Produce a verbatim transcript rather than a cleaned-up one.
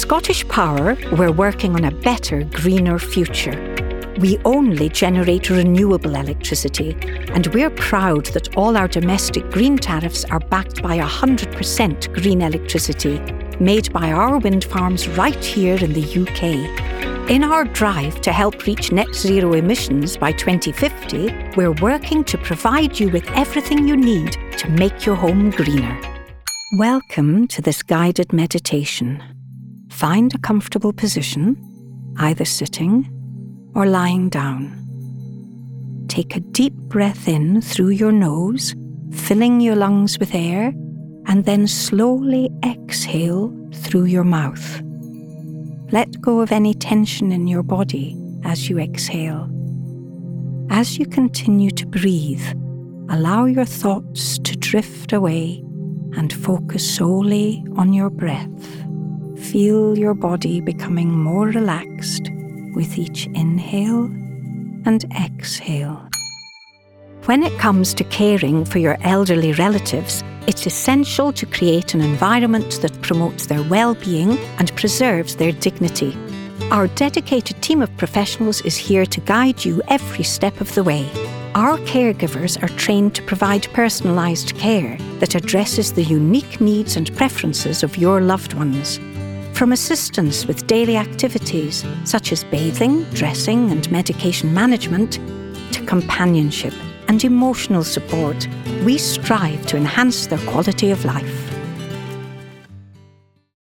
Scottish Power, we're working on a better, greener future. We only generate renewable electricity, and we're proud that all our domestic green tariffs are backed by one hundred percent green electricity, made by our wind farms right here in the U K. In our drive to help reach net zero emissions by twenty fifty, we're working to provide you with everything you need to make your home greener. Welcome to this guided meditation. Find a comfortable position, either sitting or lying down. Take a deep breath in through your nose, filling your lungs with air, and then slowly exhale through your mouth. Let go of any tension in your body as you exhale. As you continue to breathe, allow your thoughts to drift away and focus solely on your breath. Feel your body becoming more relaxed with each inhale and exhale. When it comes to caring for your elderly relatives, it's essential to create an environment that promotes their well-being and preserves their dignity. Our dedicated team of professionals is here to guide you every step of the way. Our caregivers are trained to provide personalised care that addresses the unique needs and preferences of your loved ones. From assistance with daily activities such as bathing, dressing and medication management, to companionship and emotional support, we strive to enhance their quality of life.